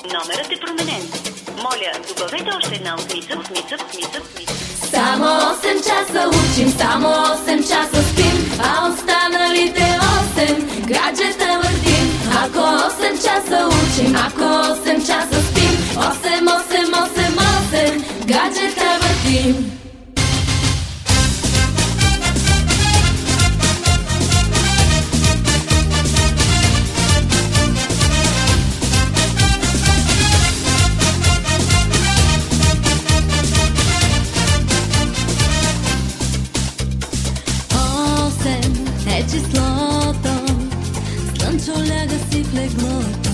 Номерът е променен. Моля, добавете още една осмица. Само 8 часа учим, само 8 часа спим, а останалите 8 гаджета въртим. Ако 8 часа учим, ако 8 часа спим, 8 гаджета въртим. Е числото, слънчо ляга си в леглото.